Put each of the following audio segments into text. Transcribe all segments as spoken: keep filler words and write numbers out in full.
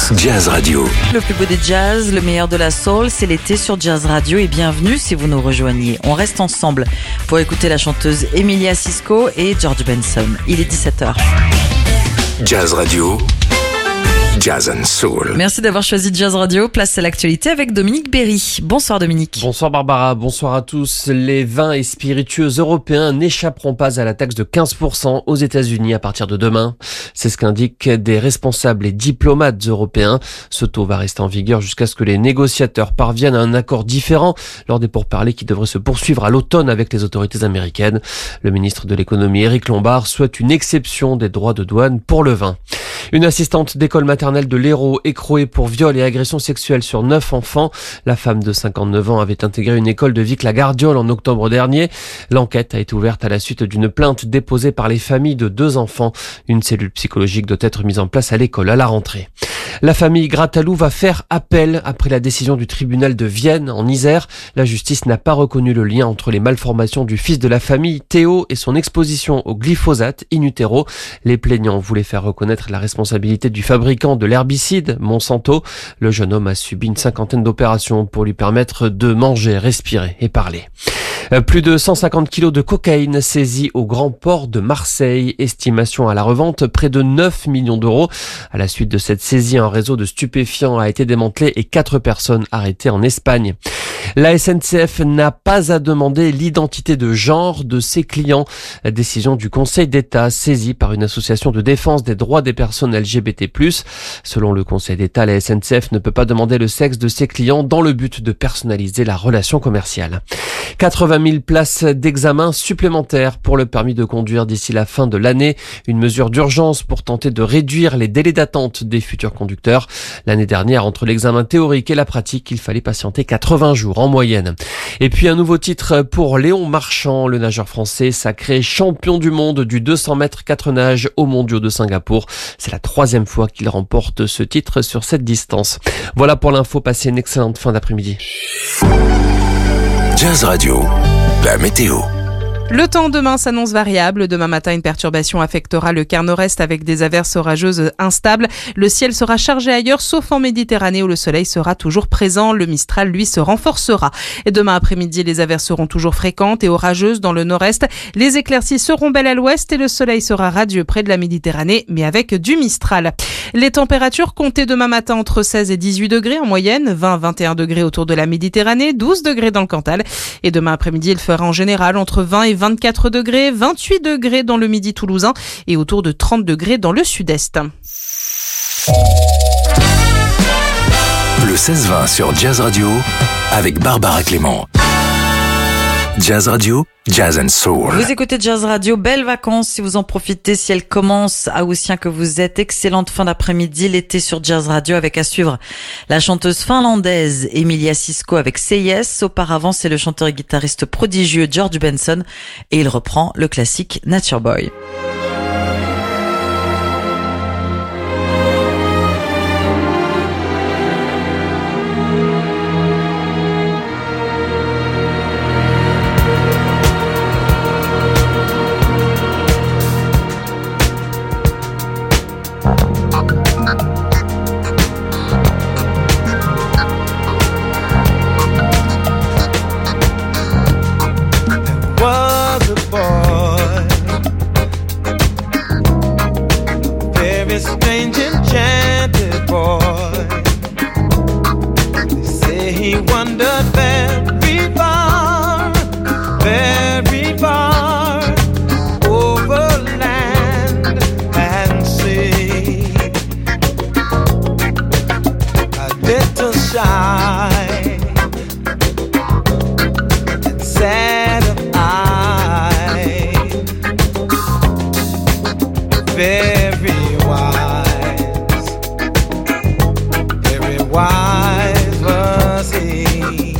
Jazz Radio. Le plus beau des jazz, le meilleur de la soul, c'est l'été sur Jazz Radio et bienvenue si vous nous rejoignez. On reste ensemble pour écouter la chanteuse Emilia Sisko et George Benson. Il est dix-sept heures. Jazz Radio. Jazz and Soul. Merci d'avoir choisi Jazz Radio. Place à l'actualité avec Dominique Berry. Bonsoir Dominique. Bonsoir Barbara, bonsoir à tous. Les vins et spiritueux européens n'échapperont pas à la taxe de quinze pour cent aux États-Unis à partir de demain. C'est ce qu'indiquent des responsables et diplomates européens. Ce taux va rester en vigueur jusqu'à ce que les négociateurs parviennent à un accord différent lors des pourparlers qui devraient se poursuivre à l'automne avec les autorités américaines. Le ministre de l'économie Éric Lombard souhaite une exception des droits de douane pour le vin. Une assistante d'école maternelle de l'Hérault écrouée pour viol et agression sexuelle sur neuf enfants. La femme de cinquante-neuf ans avait intégré une école de Vic-la-Gardiole en octobre dernier. L'enquête a été ouverte à la suite d'une plainte déposée par les familles de deux enfants. Une cellule psychologique doit être mise en place à l'école à la rentrée. La famille Grattalou va faire appel après la décision du tribunal de Vienne en Isère. La justice n'a pas reconnu le lien entre les malformations du fils de la famille, Théo, et son exposition au glyphosate in utero. Les plaignants voulaient faire reconnaître la responsabilité du fabricant de l'herbicide, Monsanto. Le jeune homme a subi une cinquantaine d'opérations pour lui permettre de manger, respirer et parler. Plus de cent cinquante kilos de cocaïne saisis au grand port de Marseille. Estimation à la revente, près de neuf millions d'euros. À la suite de cette saisie, un réseau de stupéfiants a été démantelé et quatre personnes arrêtées en Espagne. La S N C F n'a pas à demander l'identité de genre de ses clients. La décision du Conseil d'État saisie par une association de défense des droits des personnes L G B T plus. Selon le Conseil d'État, la S N C F ne peut pas demander le sexe de ses clients dans le but de personnaliser la relation commerciale. quatre-vingt mille places d'examen supplémentaires pour le permis de conduire d'ici la fin de l'année. Une mesure d'urgence pour tenter de réduire les délais d'attente des futurs conducteurs. L'année dernière, entre l'examen théorique et la pratique, il fallait patienter quatre-vingts jours en moyenne. Et puis un nouveau titre pour Léon Marchand, le nageur français sacré champion du monde du deux cents mètres quatre nages aux mondiaux de Singapour. C'est la troisième fois qu'il remporte ce titre sur cette distance. Voilà pour l'info, passez une excellente fin d'après-midi. Jazz Radio, la météo. Le temps demain s'annonce variable. Demain matin, une perturbation affectera le quart nord-est avec des averses orageuses instables. Le ciel sera chargé ailleurs, sauf en Méditerranée où le soleil sera toujours présent. Le Mistral, lui, se renforcera. Et demain après-midi, les averses seront toujours fréquentes et orageuses dans le nord-est. Les éclaircies seront belles à l'ouest et le soleil sera radieux près de la Méditerranée, mais avec du Mistral. Les températures comptées demain matin entre seize et dix-huit degrés en moyenne, vingt à vingt et un degrés autour de la Méditerranée, douze degrés dans le Cantal. Et demain après-midi, il fera en général entre vingt et vingt-quatre degrés, vingt-huit degrés dans le midi toulousain et autour de trente degrés dans le sud-est. Le seize vingt sur Jazz Radio avec Barbara Clément. Jazz Radio, Jazz and Soul. Vous écoutez Jazz Radio, belles vacances si vous en profitez, si elles commencent, Haussien que vous êtes. Excellente fin d'après-midi, l'été sur Jazz Radio avec à suivre la chanteuse finlandaise Emilia Sisko avec Say Yes. Auparavant, c'est le chanteur et guitariste prodigieux George Benson et il reprend le classique Nature Boy. Strange enchanted boy. They say he wandered very far, very far, over land and sea. A little shy and sad of eye, very wise was he.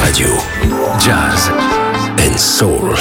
Radio. Jazz and Soul.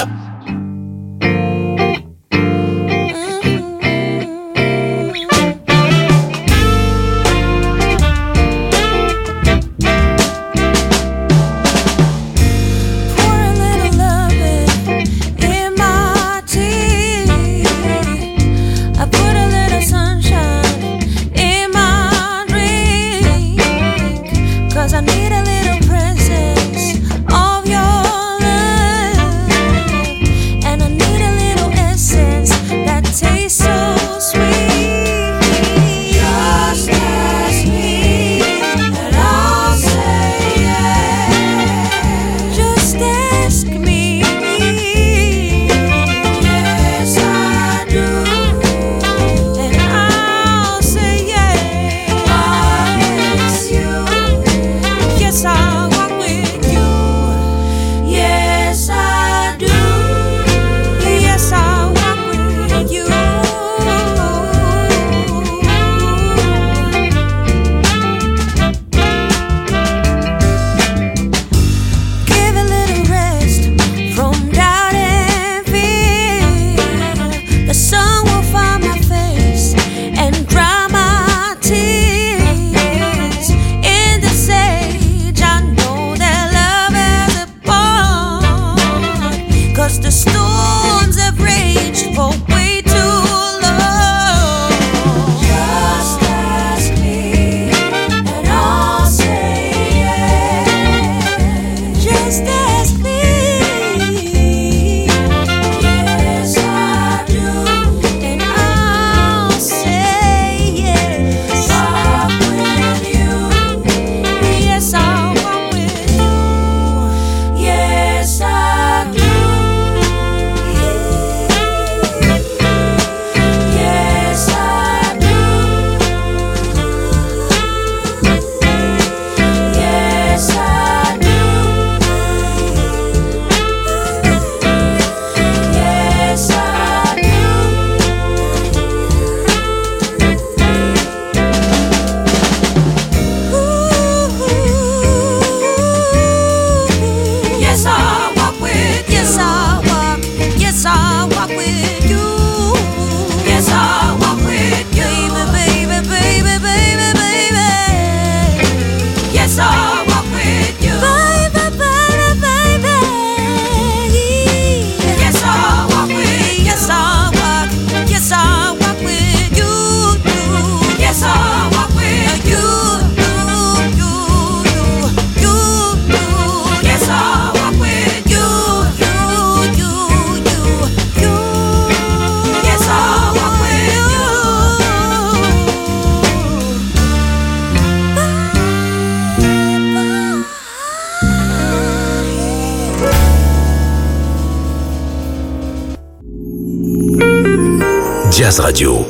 Jazz Radio.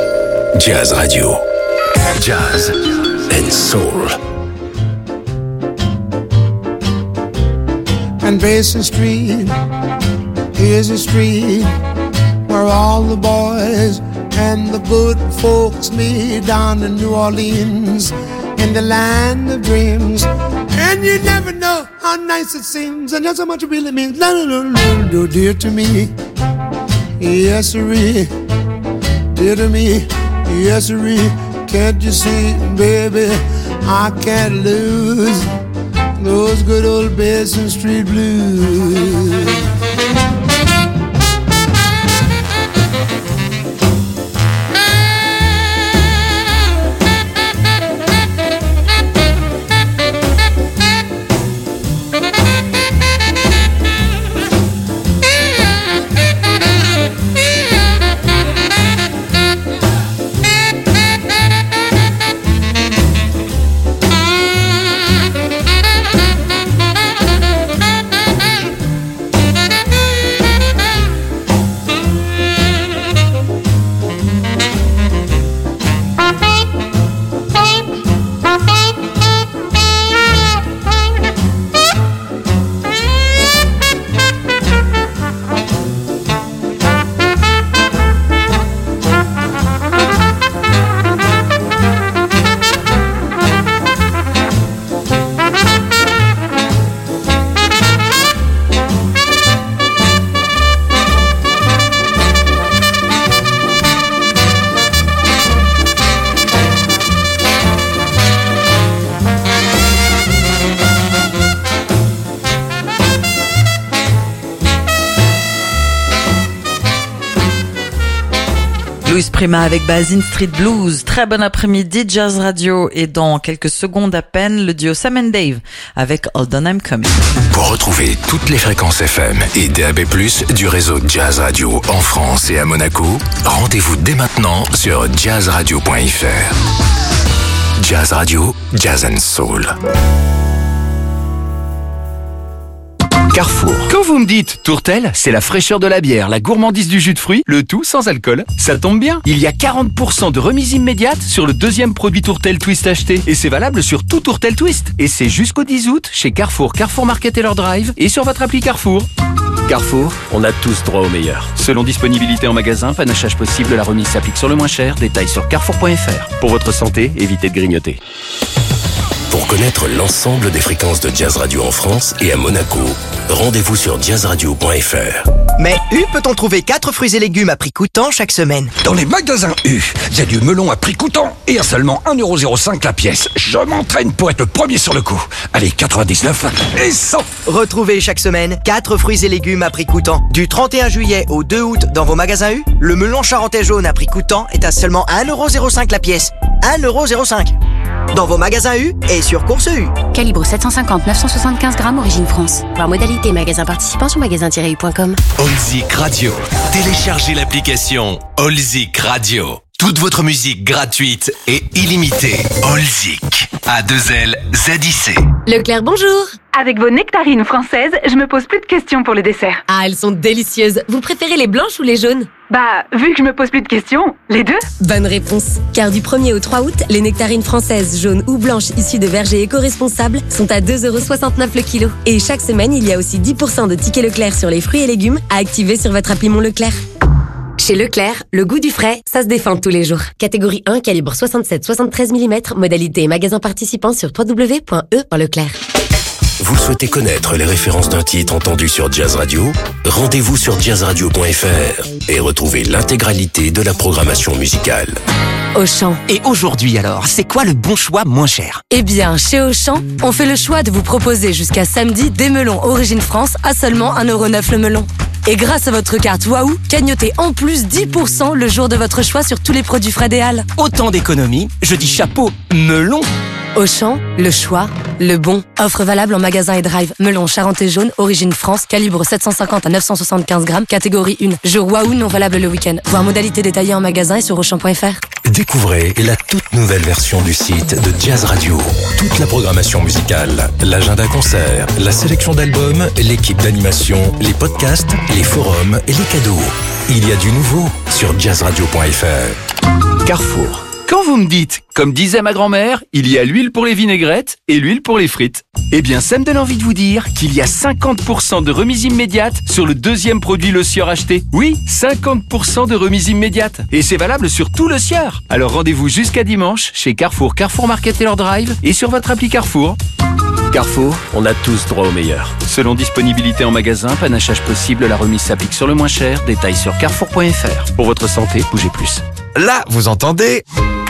Jazz Radio. Jazz and Soul. And Basin Street is a street where all the boys and the good folks meet down in New Orleans, in the land of dreams. And you never know how nice it seems, and just how much it really means. No, no, no, no, no, dear to me, yes, sirree. Dear to me, yes, sirree. Can't you see, baby, I can't lose those good old Basin Street blues. Louis Prima avec Basin Street Blues. Très bon après-midi, Jazz Radio. Et dans quelques secondes à peine, le duo Sam and Dave avec Hold On I'm Coming. Pour retrouver toutes les fréquences F M et D A B plus, du réseau Jazz Radio en France et à Monaco, rendez-vous dès maintenant sur jazz radio point f r. Jazz Radio, Jazz and Soul. Carrefour. Quand vous me dites Tourtel, c'est la fraîcheur de la bière, la gourmandise du jus de fruits, le tout sans alcool. Ça tombe bien, il y a quarante pour cent de remise immédiate sur le deuxième produit Tourtel Twist acheté. Et c'est valable sur tout Tourtel Twist. Et c'est jusqu'au dix août chez Carrefour, Carrefour Market et leur drive et sur votre appli Carrefour. Carrefour, on a tous droit au meilleur. Selon disponibilité en magasin, panachage possible, la remise s'applique sur le moins cher. Détails sur carrefour point f r. Pour votre santé, évitez de grignoter. Pour connaître l'ensemble des fréquences de Jazz Radio en France et à Monaco, rendez-vous sur jazz radio point f r. Mais U peut-on trouver quatre fruits et légumes à prix coûtant chaque semaine? Dans les magasins U, il y a du melon à prix coûtant et à seulement un euro zéro cinq la pièce. Je m'entraîne pour être le premier sur le coup. Allez, quatre-vingt-dix-neuf et cent. Retrouvez chaque semaine quatre fruits et légumes à prix coûtant. Du trente et un juillet au deux août dans vos magasins U, le melon charentais jaune à prix coûtant est à seulement un euro zéro cinq la pièce. un euro zéro cinq. Dans vos magasins U et sur Course U. Calibre sept cent cinquante neuf cent soixante-quinze grammes, origine France. Voir modalité magasin participant sur magasin tiret u point com. Allzik Radio. Téléchargez l'application Allzik Radio. Toute votre musique gratuite et illimitée. Allzik. A deux L Z I C. Leclerc, bonjour. Avec vos nectarines françaises, je me pose plus de questions pour le dessert. Ah, elles sont délicieuses. Vous préférez les blanches ou les jaunes? Bah, vu que je me pose plus de questions, les deux. Bonne réponse. Car du premier au trois août, les nectarines françaises, jaunes ou blanches issues de vergers éco-responsables sont à deux euros soixante-neuf le kilo. Et chaque semaine, il y a aussi dix pour cent de tickets Leclerc sur les fruits et légumes à activer sur votre appli Mon Leclerc. Chez Leclerc, le goût du frais, ça se défend tous les jours. Catégorie un, calibre soixante-sept soixante-treize millimètres, modalité et magasin participant sur w w w point e point leclerc. Vous souhaitez connaître les références d'un titre entendu sur Jazz Radio? Rendez-vous sur jazz radio point f r et retrouvez l'intégralité de la programmation musicale. Auchan. Et aujourd'hui alors, c'est quoi le bon choix moins cher? Eh bien, chez Auchan, on fait le choix de vous proposer jusqu'à samedi des melons Origine France à seulement un euro neuf le melon. Et grâce à votre carte Waouh, cagnotez en plus dix pour cent le jour de votre choix sur tous les produits frais des Halles. Autant d'économies, je dis chapeau, melon. Auchan, le choix, le bon. Offre valable en magasin et drive. Melon charentais jaune, origine France, calibre sept cent cinquante à neuf cent soixante-quinze grammes, catégorie un. Jour Waouh non valable le week-end. Voir modalité détaillée en magasin et sur auchan point f r. Découvrez la toute nouvelle version du site de Jazz Radio. Toute la programmation musicale, l'agenda concert, la sélection d'albums, l'équipe d'animation, les podcasts, les forums et les cadeaux. Il y a du nouveau sur jazz radio point f r. Carrefour. Quand vous me dites, comme disait ma grand-mère, il y a l'huile pour les vinaigrettes et l'huile pour les frites. Eh bien, ça me donne envie de vous dire qu'il y a cinquante pour cent de remise immédiate sur le deuxième produit Le Sieur acheté. Oui, cinquante pour cent de remise immédiate. Et c'est valable sur tout Le Sieur. Alors rendez-vous jusqu'à dimanche chez Carrefour, Carrefour Market et leur drive et sur votre appli Carrefour. Carrefour, on a tous droit au meilleur. Selon disponibilité en magasin, panachage possible, la remise s'applique sur le moins cher. Détails sur carrefour point f r. Pour votre santé, bougez plus. Là, vous entendez?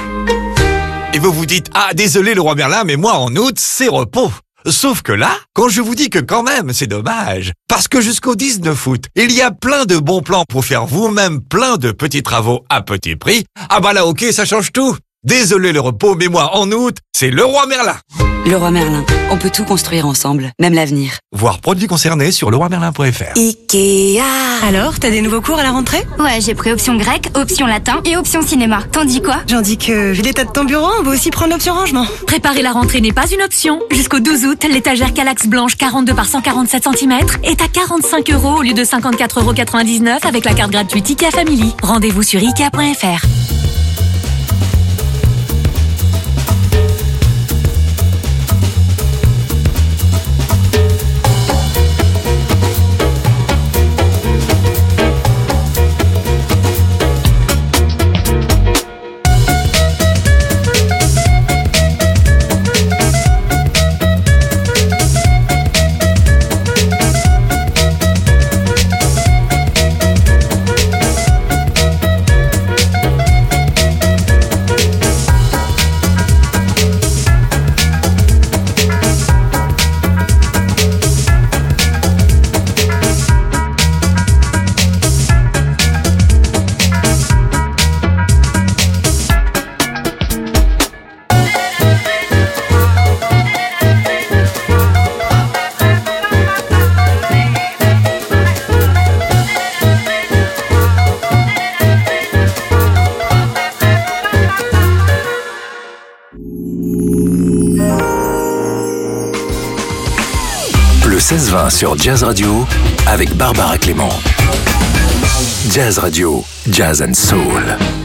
Et vous vous dites, ah, désolé le roi Merlin, mais moi en août, c'est repos. Sauf que là, quand je vous dis que quand même, c'est dommage. Parce que jusqu'au dix-neuf août, il y a plein de bons plans pour faire vous-même plein de petits travaux à petit prix. Ah bah là, ok, ça change tout. Désolé le repos, mais moi en août, c'est le roi Merlin. Le roi Merlin, on peut tout construire ensemble, même l'avenir. Voir produits concernés sur le roi merlin point f r. Ikea. Alors, t'as des nouveaux cours à la rentrée? Ouais, j'ai pris option grec, option latin et option cinéma. T'en dis quoi? J'en dis que, vu l'état de ton bureau, on va aussi prendre l'option rangement. Préparer la rentrée n'est pas une option. Jusqu'au douze août, l'étagère Calax blanche quarante-deux par cent quarante-sept centimètres est à quarante-cinq euros au lieu de cinquante-quatre euros quatre-vingt-dix-neuf avec la carte gratuite Ikea Family. Rendez-vous sur ikea point f r. seize vingt sur Jazz Radio avec Barbara Clément. Jazz Radio, Jazz and Soul.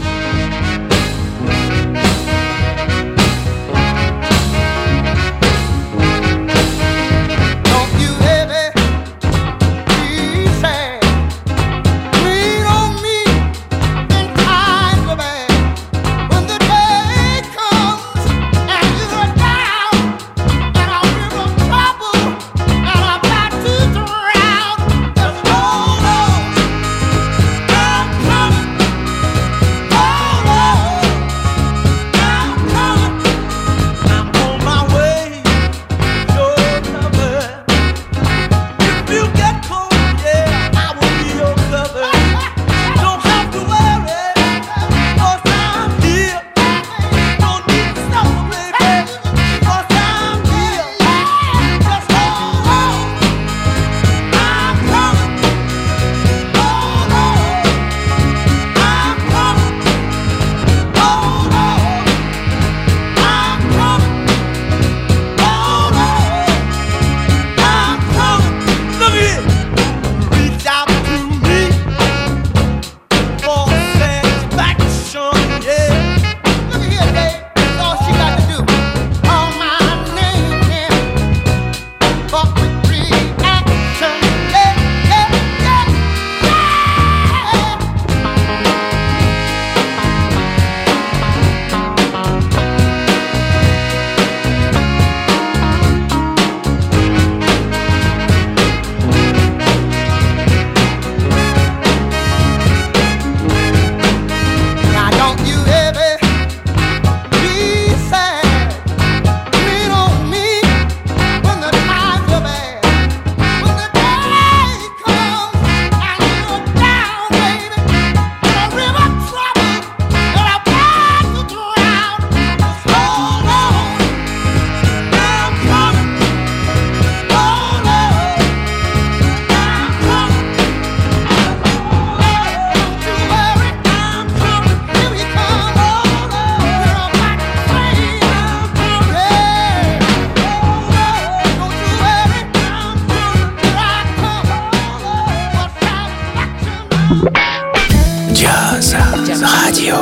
Jazz Radio.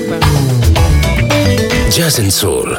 Jazz and Soul.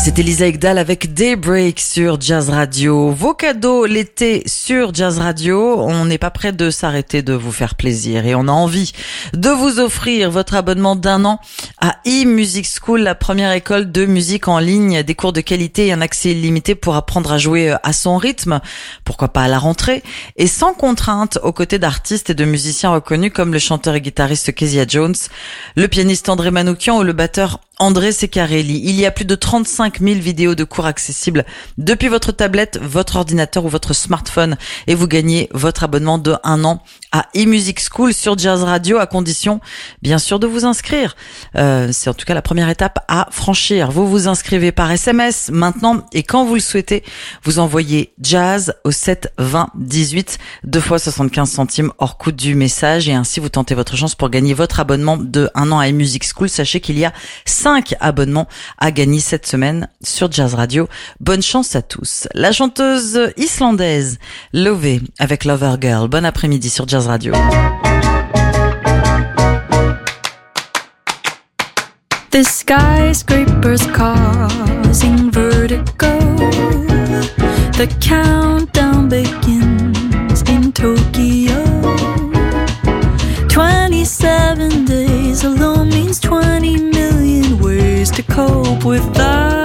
C'était Lisa Ekdahl avec Daybreak sur Jazz Radio. Vos cadeaux l'été sur Jazz Radio. On n'est pas prêt de s'arrêter de vous faire plaisir et on a envie de vous offrir votre abonnement d'un an à eMusic School, la première école de musique en ligne, des cours de qualité et un accès illimité pour apprendre à jouer à son rythme, pourquoi pas à la rentrée, et sans contrainte aux côtés d'artistes et de musiciens reconnus comme le chanteur et guitariste Kezia Jones, le pianiste André Manoukian ou le batteur André Ceccarelli. Il y a plus de trente-cinq mille vidéos de cours accessibles depuis votre tablette, votre ordinateur ou votre smartphone et vous gagnez votre abonnement de un an à eMusic School sur Jazz Radio à condition, bien sûr, de vous inscrire. Euh, c'est en tout cas la première étape à franchir. Vous vous inscrivez par S M S maintenant et quand vous le souhaitez, vous envoyez Jazz au sept vingt dix-huit, deux fois soixante-quinze centimes hors coût du message et ainsi vous tentez votre chance pour gagner votre abonnement de un an à eMusic School. Sachez qu'il y a cinq abonnements à gagner cette semaine sur Jazz Radio. Bonne chance à tous. La chanteuse islandaise Lové avec Lover Girl. Bon après-midi sur Jazz Radio. The skyscrapers causing vertigo. The countdown begins in Tokyo. twenty-seven days alone means twenty million ways to cope without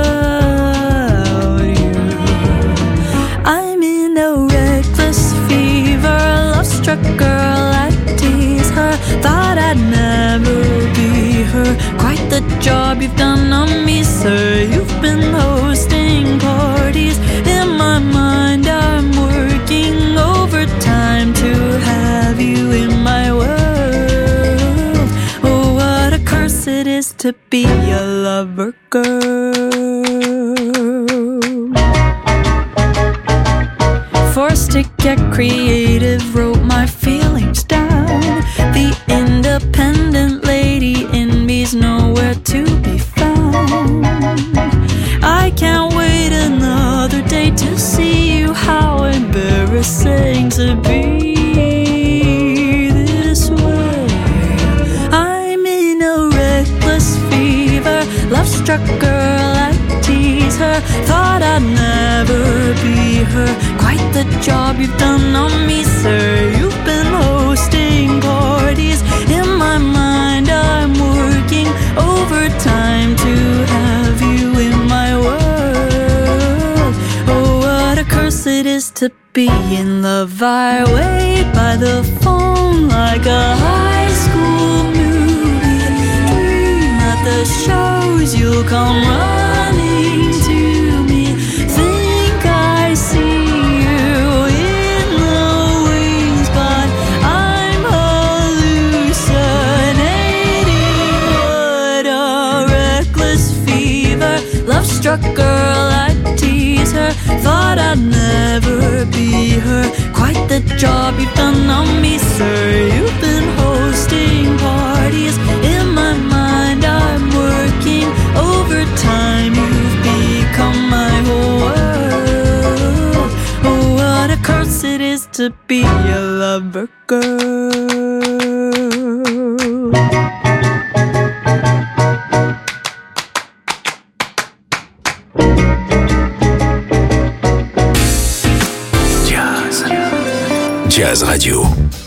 you. I'm in a reckless fever, a love-struck girl, I tease her. Thought I'd never be her. Quite the job you've done on me, sir. You've been hosting parties. In my mind I'm working overtime to have you in my world. Oh, what a curse it is to be a lover girl. Forced to get creative, wrote my feelings down. The independent lady in me's nowhere to be found. I can't wait another day to see you. How embarrassing to be this way. I'm in a reckless fever, love-struck girl, I tease her. Thought I'd never be her. Quite the job you've done on me, sir. You've been hosting parties. In my mind I'm working overtime to have you in my world. Oh, what a curse it is to be in love. I wait by the phone like a high school movie. Dream at the shows you'll come running to me. Think I see you in the wings, but I'm hallucinating. What a reckless fever, love-struck girl, I tease her. Thought I'd never be her. Quite the job you've done on me, sir. You've been hosting parties. In my mind I'm working overtime. You've become my whole world. Oh, what a curse it is to be a lover girl. Jazz Radio.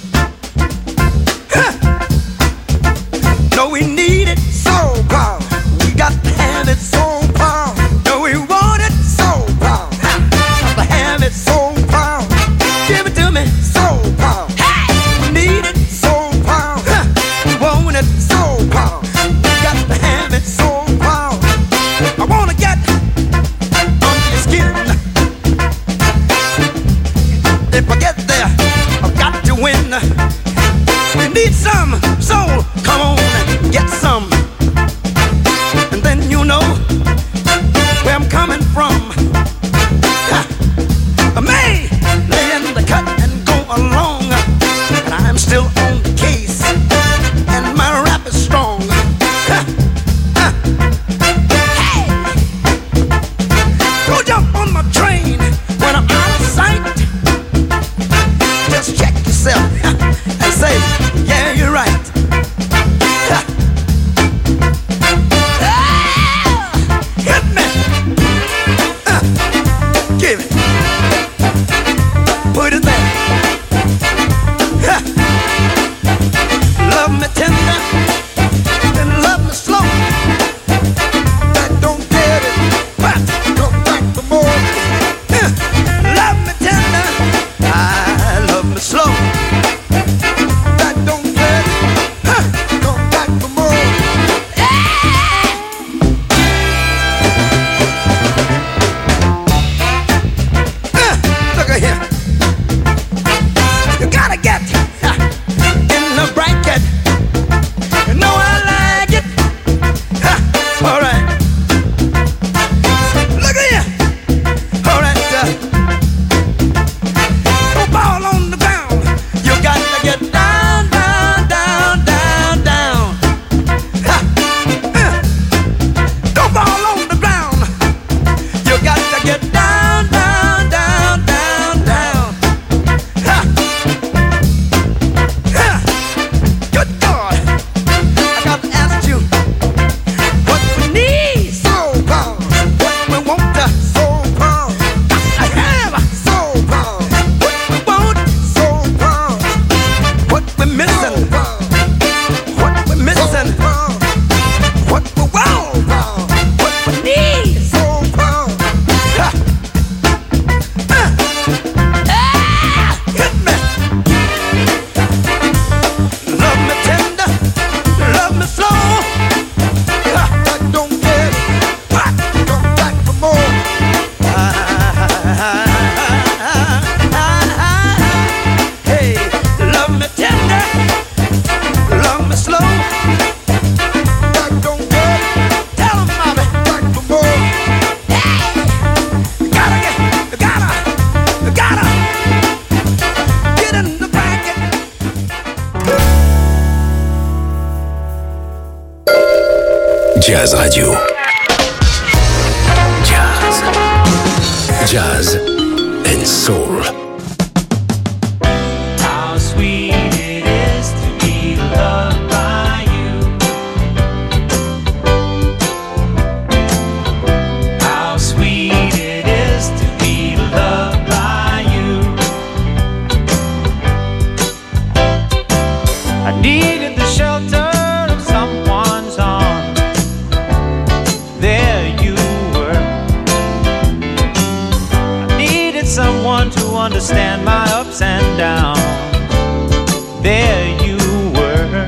No, we need it so bad. We got to have it so bad. No, we want it so bad. Got to have it so bad. Give it to me so bad. Hey! We need it so bad. We want it so bad. We got to have it so bad. I wanna get under your skin. If I get there, I've got to win. Jazz Radio. Jazz. Jazz and soul. How sweet it is to be loved by you. How sweet it is to be loved by you. I needed the shelter of someone's arms. There you were. I needed someone to understand my ups and downs. There you were,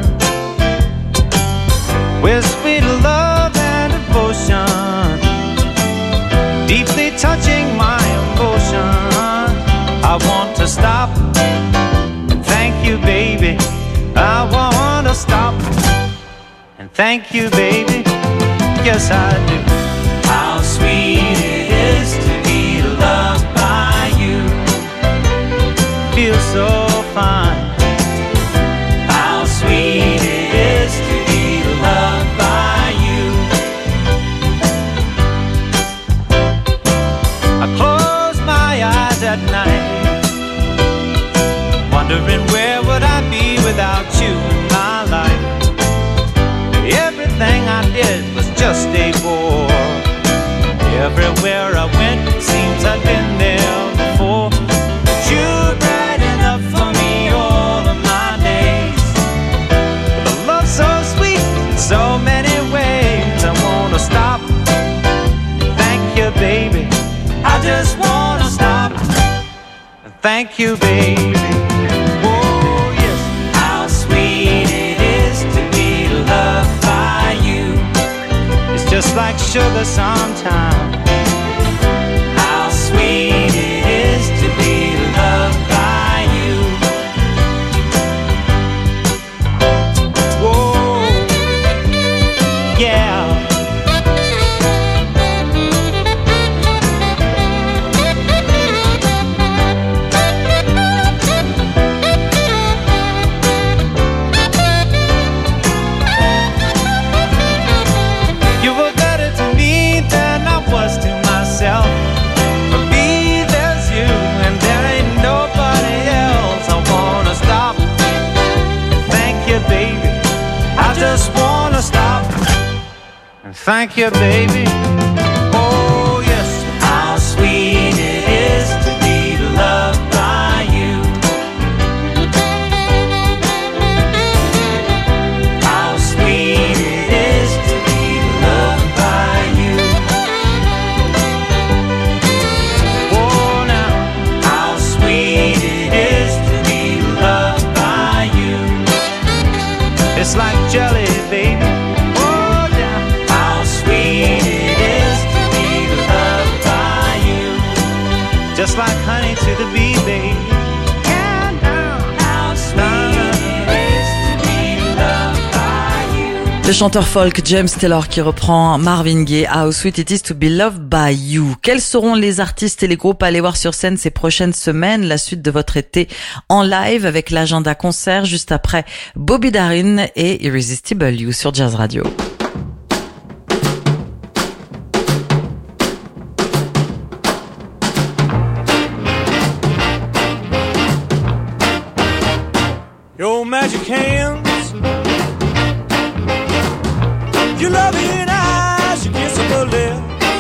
with sweet love and devotion, deeply touching my emotion. I want to stop and thank you, baby. I want to stop and thank you, baby. Yes, I do. How sweet it is to be loved by you. Feels so fine. How sweet it is to be loved by you. I close my eyes at night, wondering where would I be without you in my life. Everything I did was just a bore. Everywhere I went, it seems I've been there before. But you're bright enough for me all of my days. With a love so sweet in so many ways. I wanna stop. Thank you, baby. I just wanna stop. Thank you, baby. Oh, yes. How sweet it is to be loved by you. It's just like sugar sometimes. How sweet it is to be loved by you. Whoa, yeah. You were better to me than I was to myself. For me, there's you, and there ain't nobody else. I wanna stop. Thank you, baby. I just wanna stop. And thank you, baby. Oh, yes. How sweet it is to be loved by you. How sweet it is to be loved by you. Oh, now, how sweet it is to be loved by you. It's like jelly, baby. Oh, yeah. How sweet it is to be loved by you. Just like honey to the bee, baby. Yeah, now, how sweet it is to be loved by you. Le chanteur folk James Taylor qui reprend Marvin Gaye, How Sweet It Is to Be Loved by You. Quels seront les artistes et les groupes à aller voir sur scène ces prochaines semaines? La suite de votre été en live avec l'agenda concert juste après Bobby Darin et Irresistible You sur Jazz Radio. Your magic hands, your loving eyes, your kiss of the lips,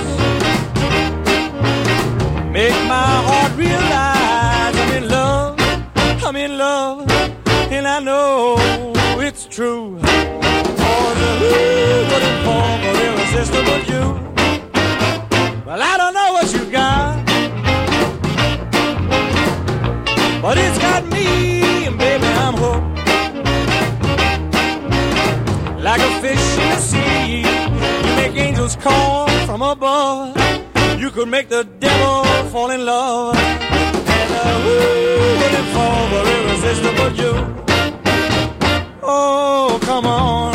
make my heart realize I'm in love, I'm in love, and I know it's true. For the who wouldn't fall for irresistible you. Well, I don't know what you got, but it's got me, and baby, I'm hooked. Like a fish in the sea, you make angels call from above. You could make the devil fall in love. And uh, who wouldn't fall for irresistible you? Oh, come on.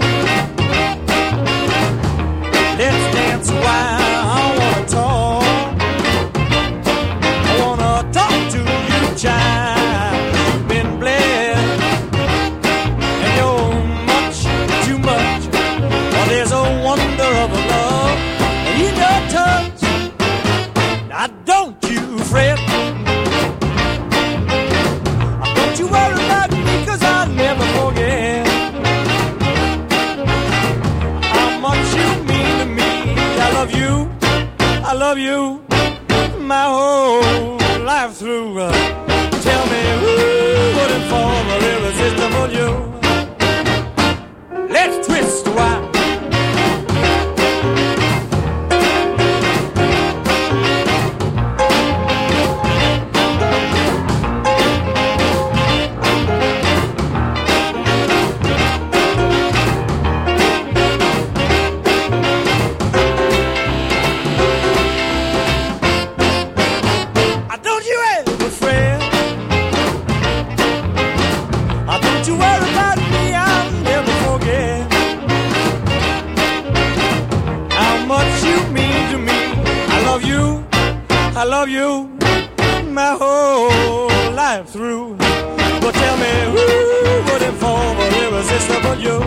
Let's dance a while. I wanna talk. I wanna talk to you, child. You've been blessed, and you're much too much. Oh, there's a wonder I don't you fret. Don't you worry about me, cause I'll never forget how much you mean to me. I love you, I love you, my whole life through. Uh, tell me who wouldn't fall for irresistible you. Let's twist a while. I love you, my whole life through. But tell me who wouldn't fall for irresistible you.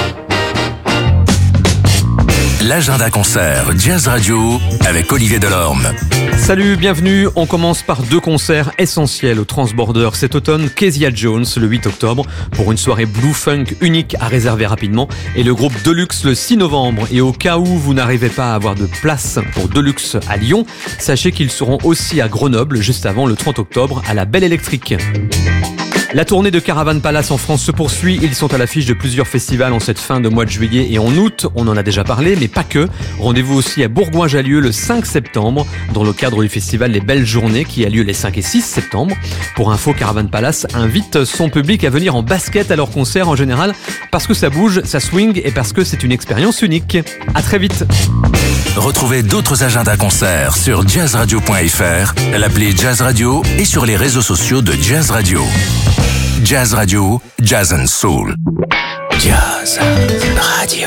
L'agenda concert Jazz Radio avec Olivier Delorme. Salut, bienvenue. On commence par deux concerts essentiels au Transborder cet automne. Kezia Jones le huit octobre pour une soirée Blue Funk unique à réserver rapidement, et le groupe Deluxe le six novembre. Et au cas où vous n'arrivez pas à avoir de place pour Deluxe à Lyon, sachez qu'ils seront aussi à Grenoble juste avant le trente octobre à la Belle Électrique. La tournée de Caravan Palace en France se poursuit. Ils sont à l'affiche de plusieurs festivals en cette fin de mois de juillet et en août. On en a déjà parlé, mais pas que. Rendez-vous aussi à Bourgoin-Jallieu le cinq septembre dans le cadre du festival Les Belles Journées qui a lieu les cinq et six septembre. Pour info, Caravan Palace invite son public à venir en basket à leur concert en général parce que ça bouge, ça swing et parce que c'est une expérience unique. À très vite. Retrouvez d'autres agendas concerts sur jazz radio point f r, l'appli Jazz Radio et sur les réseaux sociaux de Jazz Radio. Jazz Radio, Jazz and Soul. Jazz Radio.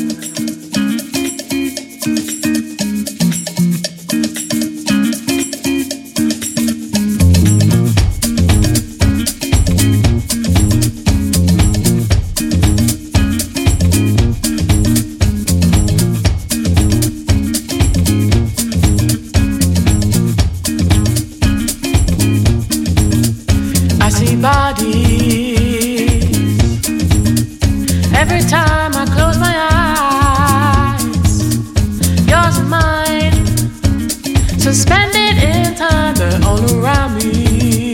Every time I close my eyes, yours and mine, suspended in time, they're all around me.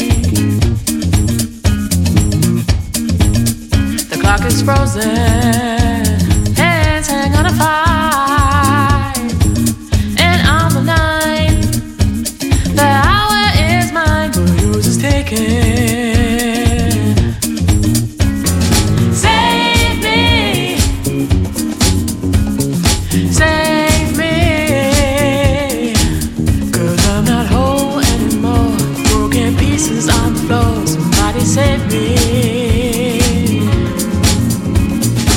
The clock is frozen, hands hang on a five, and on the nine, the hour is mine, but yours is taken. Save me.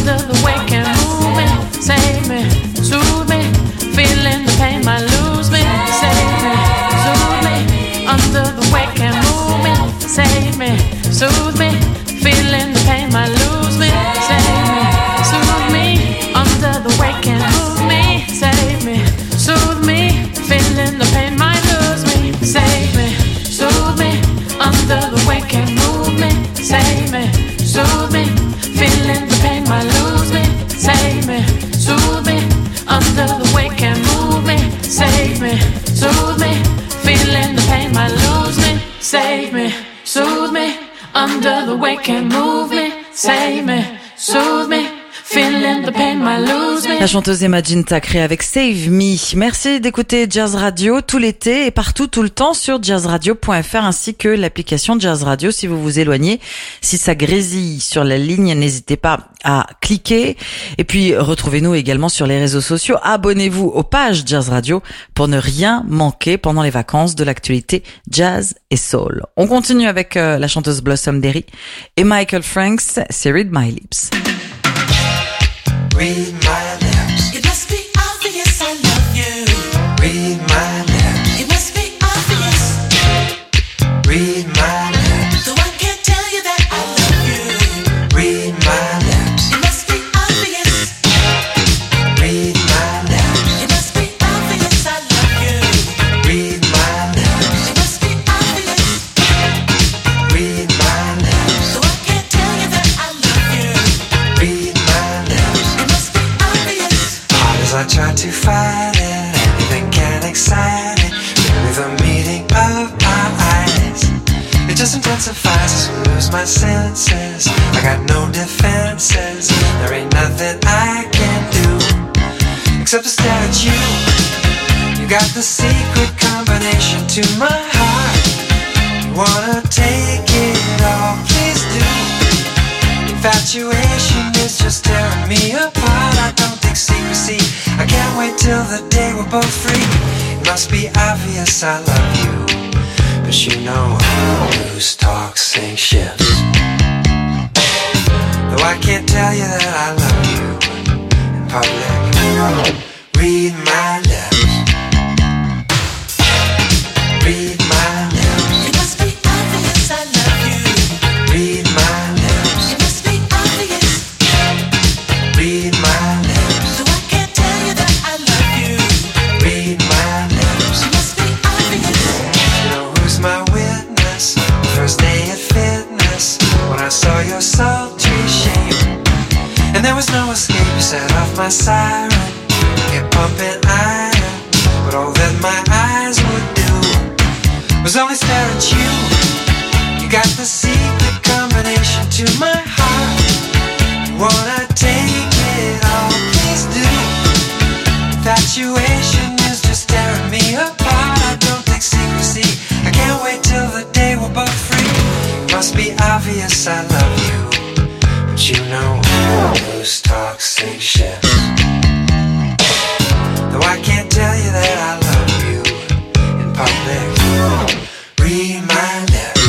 under the weight can move me, save me, soothe me, feeling the pain might lose me, save me, soothe me, under the weight can move me, save me, soothe me, feeling the pain might lose me, save me, soothe me, under the weight can move me, save me, soothe me, feeling the pain might lose me, save me, soothe me, under the weight can move me, save me, soothe me, feeling the pain might lose me, save me, soothe me, under the weight can move me, save me, soothe me, feeling the pain might lose me, save me, soothe me, under the weight can move me, save me, soothe me, feeling the pain might lose me. La chanteuse Imagine Tacré avec Save Me. Merci d'écouter Jazz Radio tout l'été et partout tout le temps sur jazz radio point f r ainsi que l'application Jazz Radio si vous vous éloignez. Si ça grésille sur la ligne, n'hésitez pas à cliquer. Et puis retrouvez-nous également sur les réseaux sociaux. Abonnez-vous aux pages Jazz Radio pour ne rien manquer pendant les vacances de l'actualité jazz et soul. On continue avec euh, la chanteuse Blossom Derry et Michael Franks, c'est Read My Lips. Read my lips. It must be obvious I love you. Read my lips. It must be obvious. Read my lips. Though I can't tell you that I love you. Read my lips. It must be obvious. Read my lips. It must be obvious I love you. Read my lips. It must be obvious. Read my lips. Though I can't tell you that I love you. Read my lips. I try to fight it, anything can excite it. With a meeting of our eyes, it just intensifies as I lose my senses. I got no defenses, there ain't nothing I can do except to stare at you. You got the secret combination to my heart. You wanna take it all, please do. Infatuation is just tearing me apart. I don't think secrecy, I can't wait till the day we're both free. It must be obvious I love you, but you know news talk sink ships. Though I can't tell you that I love you in public. Read my lips. Read my lips. It must be obvious I love you. Read my lips. It must be obvious. Read my lips. Though I can't tell you that I love you. Read my lips. It must be obvious. You know who's my witness? The first day at fitness, when I saw your sultry shape, and there was no escape. You set off my siren, kept pumping iron, but all that my eyes would do was only stare at you. You got the secret combination to my heart. You wanna take it all, please do. Infatuation is just tearing me apart. I don't think secrecy, I can't wait till the day we're both free. It must be obvious I love you, but you know loose talk sink ships. Though I can't tell you that I love you in public. Read my lips.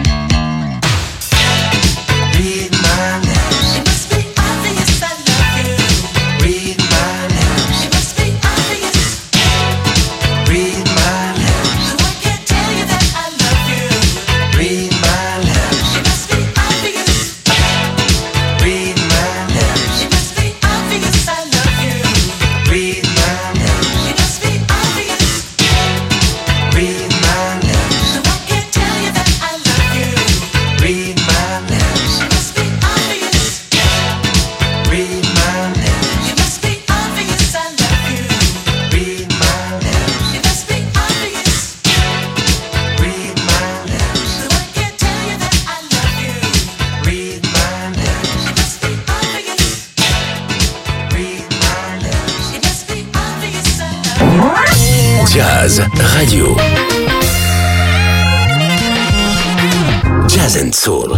Read my lips. It must be obvious I love you. Read my lips. It must be obvious. Read my lips. Though I can't tell you that I love you. Read my lips. It must be obvious. Read my lips. It must be obvious I love you. Read my lips. It must be obvious. Read my lips. Though I can't tell you that I love you. Read my lips. It must be obvious. Read my lips. It must be obvious I love you. Read my lips. It must be obvious. Read my lips. Though I can't tell you that I love you. Read my lips. It must be obvious. Read my lips. It must be obvious I love you. Jazz Radio. Jazz and Soul.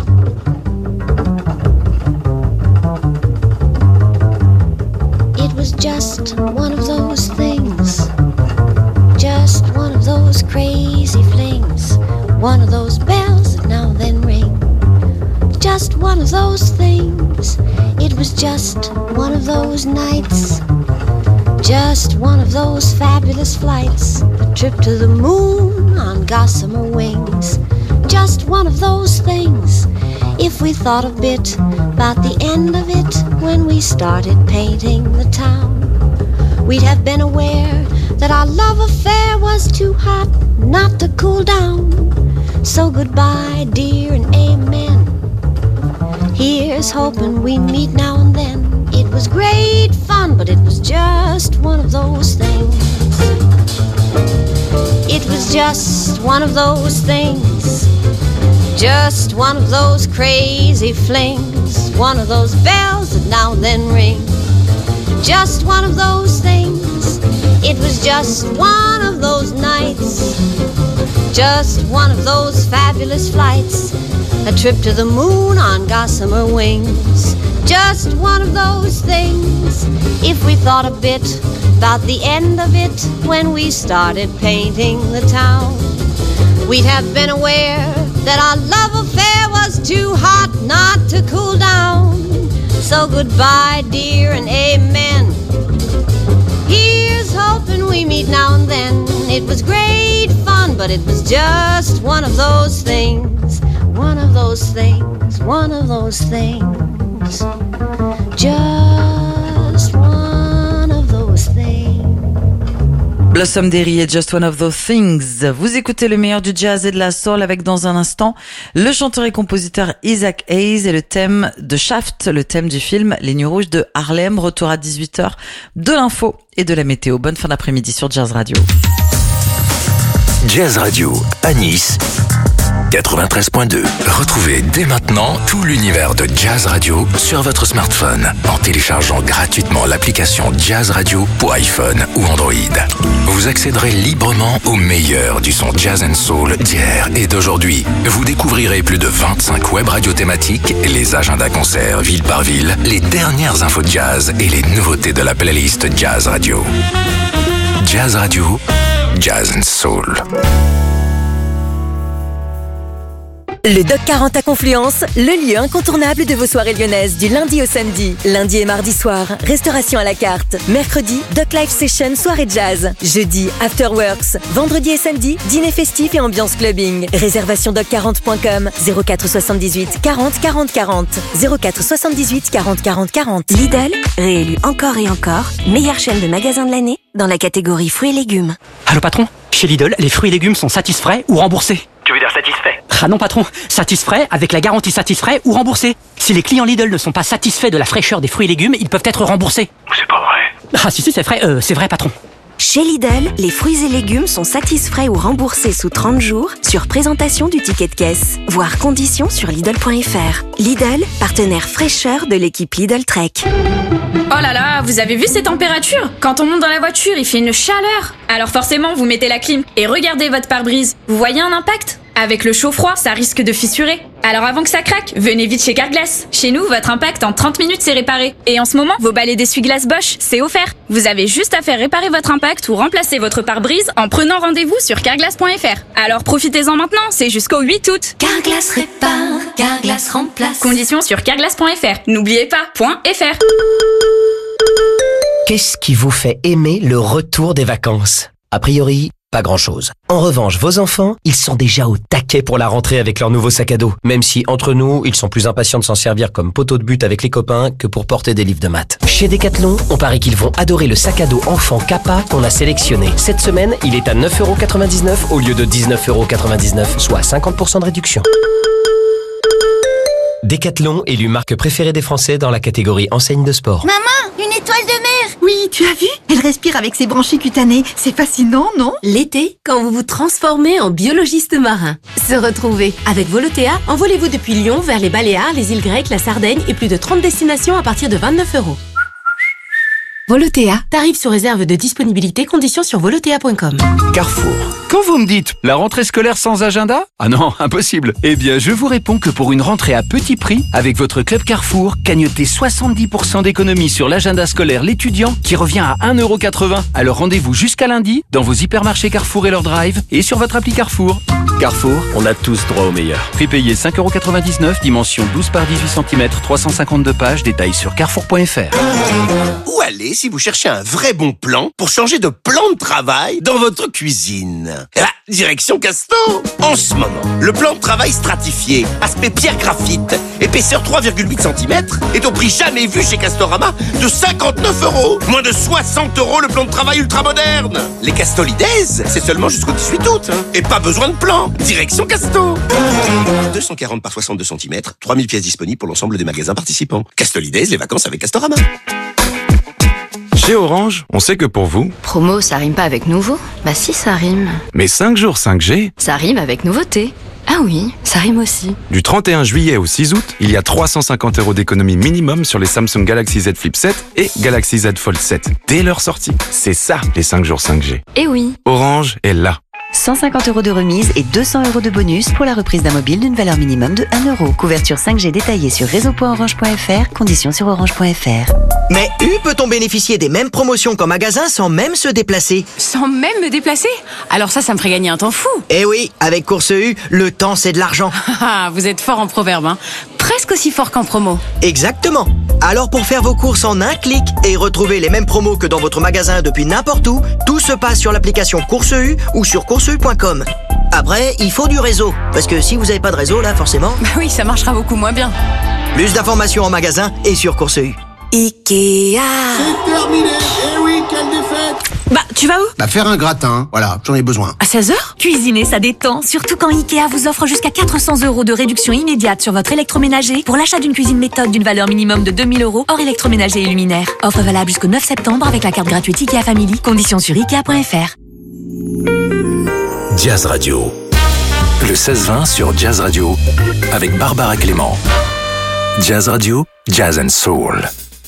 It was just one of those things, just one of those crazy flings, one of those bells that now and then ring, just one of those things. It was just one of those nights, just one of those fabulous flights, a trip to the moon on gossamer wings, just one of those things. If we thought a bit about the end of it when we started painting the town, we'd have been aware that our love affair was too hot not to cool down. So goodbye, dear, and amen. Here's hoping we meet now and then. It was great fun, but it was just one of those things. It was just one of those things, just one of those crazy flings, one of those bells that now and then ring. Just one of those things. It was just one of those nights, just one of those fabulous flights, a trip to the moon on gossamer wings. Just one of those things. If we thought a bit about the end of it when we started painting the town, we'd have been aware that our love affair was too hot not to cool down. So goodbye, dear, and amen. Here's hoping we meet now and then. It was great fun, but it was just one of those things, one of those things, one of those things, just one of those things. Blossom Derry et Just One of Those Things. Vous écoutez le meilleur du jazz et de la soul avec dans un instant le chanteur et compositeur Isaac Hayes et le thème de Shaft, le thème du film Les Nuits Rouges de Harlem. Retour à dix-huit heures, de l'info et de la météo. Bonne fin d'après-midi sur Jazz Radio. Jazz Radio à Nice quatre-vingt-treize point deux. Retrouvez dès maintenant tout l'univers de Jazz Radio sur votre smartphone en téléchargeant gratuitement l'application Jazz Radio pour iPhone ou Android. Vous accéderez librement au meilleur du son jazz and soul d'hier et d'aujourd'hui. Vous découvrirez plus de vingt-cinq web radios thématiques, les agendas concerts ville par ville, les dernières infos de jazz et les nouveautés de la playlist Jazz Radio. Jazz Radio, Jazz and Soul. Le Doc quarante à Confluence, le lieu incontournable de vos soirées lyonnaises du lundi au samedi. Lundi et mardi soir, restauration à la carte. Mercredi, Doc Live Session, soirée jazz. Jeudi, Afterworks. Vendredi et samedi, dîner festif et ambiance clubbing. Réservation doc quarante point com, zéro quatre soixante-dix-huit quarante quarante quarante. zéro quatre soixante-dix-huit quarante quarante quarante. Lidl, réélu encore et encore, meilleure chaîne de magasins de l'année dans la catégorie fruits et légumes. Allô patron, chez Lidl, les fruits et légumes sont satisfaits ou remboursés. Tu veux dire satisfait? Ah non patron, satisfait avec la garantie satisfait ou remboursé. Si les clients Lidl ne sont pas satisfaits de la fraîcheur des fruits et légumes, ils peuvent être remboursés. C'est pas vrai. Ah si si c'est vrai, euh, c'est vrai patron. Chez Lidl, les fruits et légumes sont satisfaits ou remboursés sous trente jours sur présentation du ticket de caisse. Voir conditions sur Lidl point F R. Lidl, partenaire fraîcheur de l'équipe Lidl Trek. Oh là là, vous avez vu ces températures? Quand on monte dans la voiture, il fait une chaleur. Alors forcément, vous mettez la clim et regardez votre pare-brise. Vous voyez un impact? Avec le chaud-froid, ça risque de fissurer. Alors avant que ça craque, venez vite chez Carglass. Chez nous, votre impact en trente minutes c'est réparé. Et en ce moment, vos balais d'essuie-glace Bosch, c'est offert. Vous avez juste à faire réparer votre impact ou remplacer votre pare-brise en prenant rendez-vous sur carglass point F R. Alors profitez-en maintenant, c'est jusqu'au huit août. Carglass répare, Carglass remplace. Conditions sur carglass point F R. N'oubliez pas, .fr. Qu'est-ce qui vous fait aimer le retour des vacances? A priori, pas grand-chose. En revanche, vos enfants, ils sont déjà au taquet pour la rentrée avec leur nouveau sac à dos. Même si, entre nous, ils sont plus impatients de s'en servir comme poteau de but avec les copains que pour porter des livres de maths. Chez Decathlon, on parie qu'ils vont adorer le sac à dos enfant Kappa qu'on a sélectionné. Cette semaine, il est à neuf euros quatre-vingt-dix-neuf au lieu de dix-neuf euros quatre-vingt-dix-neuf, soit cinquante pour cent de réduction. Decathlon, élu marque préférée des Français dans la catégorie enseigne de sport. Maman, une étoile de mer! Oui, tu as vu? Elle respire avec ses branchies cutanées. C'est fascinant, non? L'été, quand vous vous transformez en biologiste marin. Se retrouver. Avec Volotea, envolez-vous depuis Lyon vers les Baléares, les îles grecques, la Sardaigne et plus de trente destinations à partir de vingt-neuf euros. Volotea, tarif sous réserve de disponibilité, conditions sur volotea point com. Carrefour. Quand vous me dites la rentrée scolaire sans agenda? Ah non, impossible. Eh bien, je vous réponds que pour une rentrée à petit prix, avec votre club Carrefour, cagnotez soixante-dix pour cent d'économie sur l'agenda scolaire l'étudiant qui revient à un euro quatre-vingts. Alors rendez-vous jusqu'à lundi dans vos hypermarchés Carrefour et leur drive et sur votre appli Carrefour. Carrefour, on a tous droit au meilleur. Prix payé cinq euros quatre-vingt-dix-neuf, dimension douze par dix-huit centimètres, trois cent cinquante-deux pages, détails sur carrefour point f r. Où aller si vous cherchez un vrai bon plan pour changer de plan de travail dans votre cuisine? Eh ben, direction Casto. En ce moment, le plan de travail stratifié, aspect pierre graphite, épaisseur trois virgule huit centimètres, est au prix jamais vu chez Castorama de cinquante-neuf euros. Moins de soixante euros le plan de travail ultra moderne. Les Castolides, c'est seulement jusqu'au dix-huit août. Hein. Et pas besoin de plan. Direction Casto. deux cent quarante par soixante-deux centimètres, trois mille pièces disponibles pour l'ensemble des magasins participants. Castolides, les vacances avec Castorama. Chez Orange, on sait que pour vous... Promo, ça rime pas avec nouveau? Bah si, ça rime. Mais cinq jours cinq G... Ça rime avec nouveauté. Ah oui, ça rime aussi. Du trente et un juillet au six août, il y a trois cent cinquante euros d'économie minimum sur les Samsung Galaxy Z Flip sept et Galaxy Z Fold sept. Dès leur sortie. C'est ça, les cinq jours cinq G. Eh oui. Orange est là. cent cinquante euros de remise et deux cents euros de bonus pour la reprise d'un mobile d'une valeur minimum de un euro. Couverture cinq G détaillée sur réseau point orange point f r, conditions sur orange point f r. Mais U peut-on bénéficier des mêmes promotions qu'en magasin sans même se déplacer? Sans même me déplacer? Alors ça, ça me ferait gagner un temps fou. Eh oui, avec Course U, le temps c'est de l'argent. Ah, vous êtes fort en proverbe, hein. Presque aussi fort qu'en promo. Exactement. Alors pour faire vos courses en un clic et retrouver les mêmes promos que dans votre magasin depuis n'importe où, tout se passe sur l'application Course U ou sur course u point com. Après, il faut du réseau, parce que si vous n'avez pas de réseau là, forcément... Bah oui, ça marchera beaucoup moins bien. Plus d'informations en magasin et sur Course U. Ikea. C'est terminé. Eh oui, quelle défaite. Bah, tu vas où? Bah, faire un gratin. Voilà, j'en ai besoin. À seize heures? Cuisiner, ça détend, surtout quand Ikea vous offre jusqu'à quatre cents euros de réduction immédiate sur votre électroménager pour l'achat d'une cuisine méthode d'une valeur minimum de deux mille euros hors électroménager et luminaire. Offre valable jusqu'au neuf septembre avec la carte gratuite Ikea Family. Conditions sur ikea point f r. Jazz Radio. Le seize vingt sur Jazz Radio avec Barbara Clément. Jazz Radio, Jazz and Soul.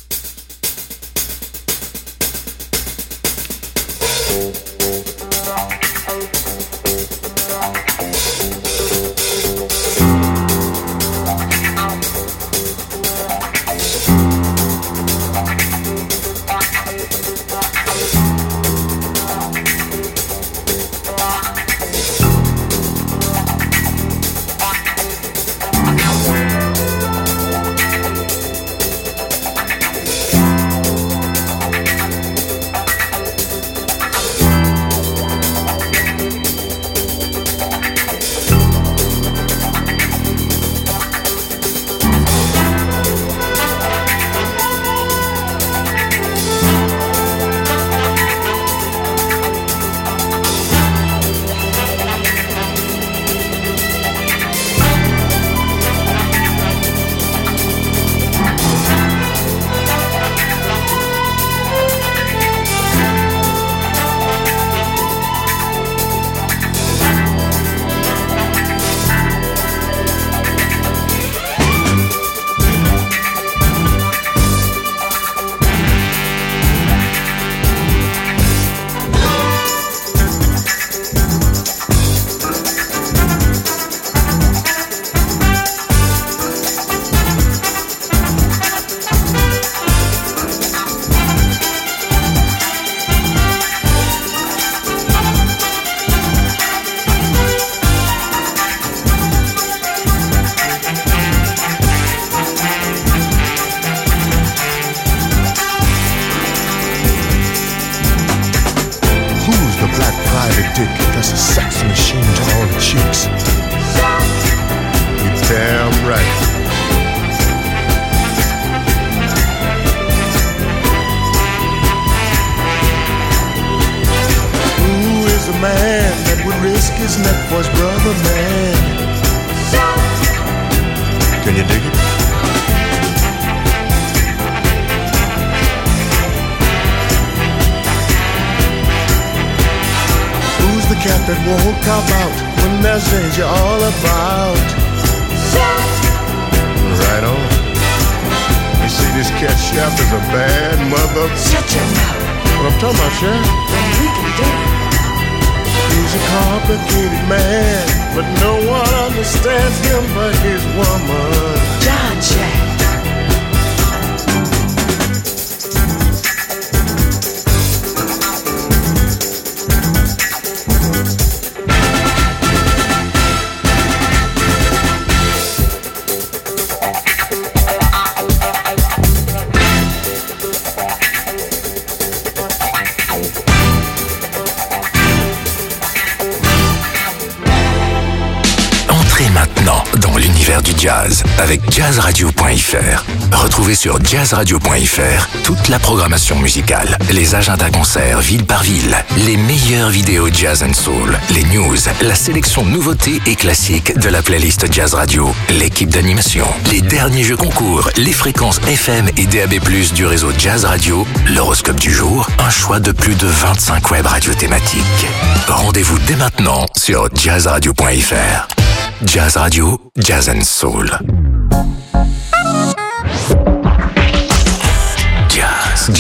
That's a sex machine to all the chicks. You're damn right. Who is a man that would risk his neck for his brother, man? Can you dig it? The cat that won't cop out when there's danger all about. Right on. You see, this cat chef is a bad mother. Such a talking about, Sharon? We can do it. He's a complicated man, but no one understands him but his woman. John Jack. Maintenant, dans l'univers du jazz, avec jazz radio point f r. Retrouvez sur jazz radio point f r toute la programmation musicale, les agendas concerts ville par ville, les meilleures vidéos jazz and soul, les news, la sélection nouveautés et classiques de la playlist Jazz Radio, l'équipe d'animation, les derniers jeux concours, les fréquences F M et D A B plus, du réseau Jazz Radio, l'horoscope du jour, un choix de plus de vingt-cinq web radios thématiques. Rendez-vous dès maintenant sur jazz radio point f r. Jazz Radio, Jazz and Soul.